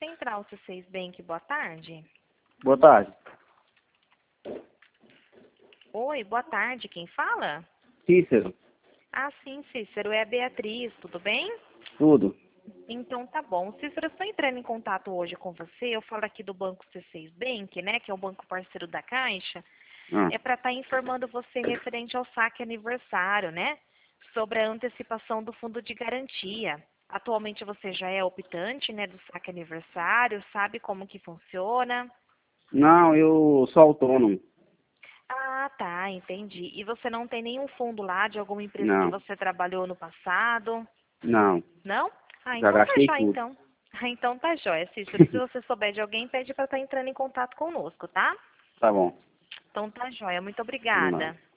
Central C6 Bank, boa tarde. Boa tarde. Oi, boa tarde, quem fala? Cícero. Ah, sim, Cícero, é a Beatriz, tudo bem? Tudo. Então tá bom. Cícero, eu estou entrando em contato hoje com você, eu falo aqui do Banco C6 Bank, né, que é o banco parceiro da Caixa, Ah, é para estar informando você referente ao saque aniversário, né, sobre a antecipação do fundo de garantia. Atualmente você já é optante, né, do saque aniversário, sabe como que funciona? não, eu sou autônomo. Ah, tá, entendi. E você não tem nenhum fundo lá de alguma empresa que Não, você trabalhou no passado? não. Não? Ah, Já então tá gastei jóia, tudo. então. Ah, então tá jóia, Cícero. Se você souber de alguém, pede para estar entrando em contato conosco, tá? Tá bom. Então tá jóia. Muito Vamos lá. obrigada.